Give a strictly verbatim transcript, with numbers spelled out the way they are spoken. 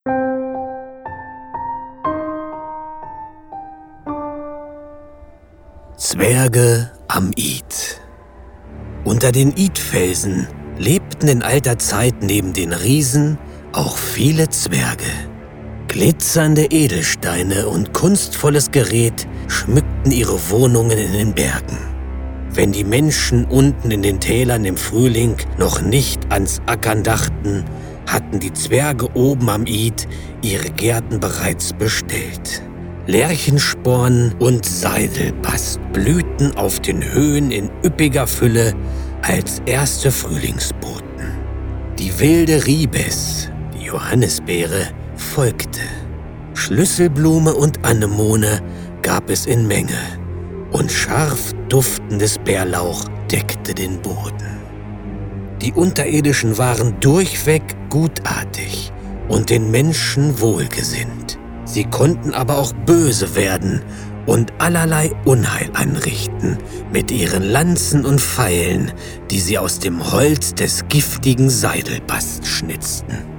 Zwerge am Id. Unter den Idfelsen lebten in alter Zeit neben den Riesen auch viele Zwerge. Glitzernde Edelsteine und kunstvolles Gerät schmückten ihre Wohnungen in den Bergen. Wenn die Menschen unten in den Tälern im Frühling noch nicht ans Ackern dachten, hatten die Zwerge oben am Id ihre Gärten bereits bestellt. Lerchensporn und Seidelbast blühten auf den Höhen in üppiger Fülle als erste Frühlingsboten. Die wilde Ribes, die Johannisbeere, folgte. Schlüsselblume und Anemone gab es in Menge und scharf duftendes Bärlauch deckte den Boden. Die Unterirdischen waren durchweg gutartig und den Menschen wohlgesinnt. Sie konnten aber auch böse werden und allerlei Unheil anrichten mit ihren Lanzen und Pfeilen, die sie aus dem Holz des giftigen Seidelbasts schnitzten.